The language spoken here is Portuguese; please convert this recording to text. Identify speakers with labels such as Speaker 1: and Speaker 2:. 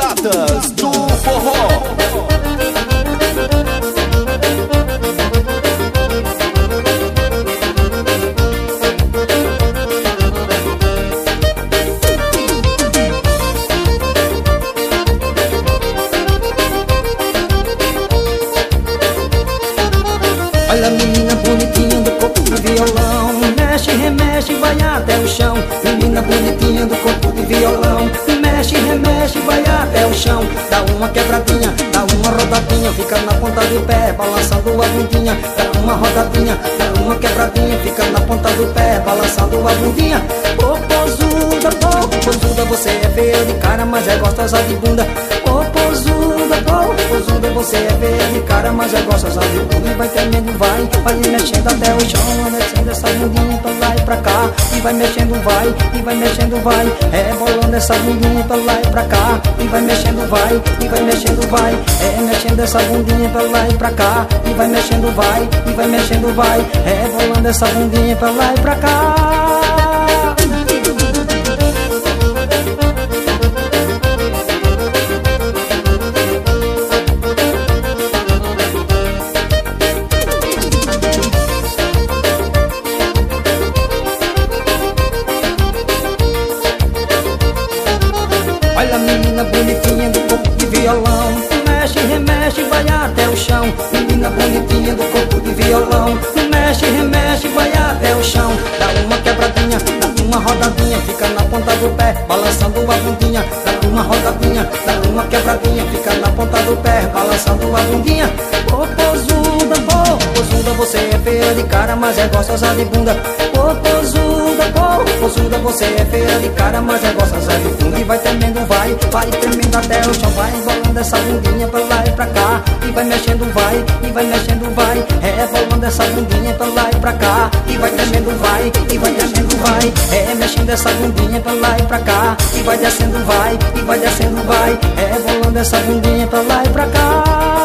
Speaker 1: Piratas do Forró.
Speaker 2: Olha a menina bonitinha do corpo de violão, mexe, remexe, vai até o chão. Menina bonitinha do corpo de violão, mexe, remexe, vai até o chão. Dá uma quebradinha, dá uma rodadinha, fica na ponta do pé, balançando a bundinha. Dá uma rodadinha, dá uma quebradinha, fica na ponta do pé, balançando a bundinha. Popozuda, você é feia de cara, mas é gostosa de bunda. Popozuda, você é feia de cara, mas é gostosa de bunda. E vai tremendo, vai mexendo até o chão, vai mexendo essa bundinha pra lá e pra cá. E vai mexendo, vai mexendo, rebolando essa bundinha pra lá e pra cá. E vai mexendo, vai mexendo, mexendo essa bundinha pra lá e pra cá. E vai mexendo, vai mexendo, rebolando essa bundinha pra lá e pra cá. Olha a menina bonitinha do corpo de violão, mexe, remexe, vai até o chão. Menina bonitinha do corpo de violão, mexe, remexe, vai até o chão. Dá uma quebradinha, dá uma rodadinha, fica na ponta do pé, balançando a bundinha. Dá uma rodadinha, dá uma quebradinha, fica na ponta do pé, balançando a bundinha. Popozuda, você é feia de cara, mas é gostosa de bunda. Popozuda, você é feia de cara, mas é gostosa de bunda. E vai tremendo, vai tremendo até o chão, vai enrolando essa bundinha pra lá e pra cá. E vai mexendo, vai rebolando essa bundinha pra lá e pra cá. E vai tremendo, vai mexendo essa bundinha pra lá e pra cá. E vai descendo, vai rebolando essa bundinha pra lá e pra cá.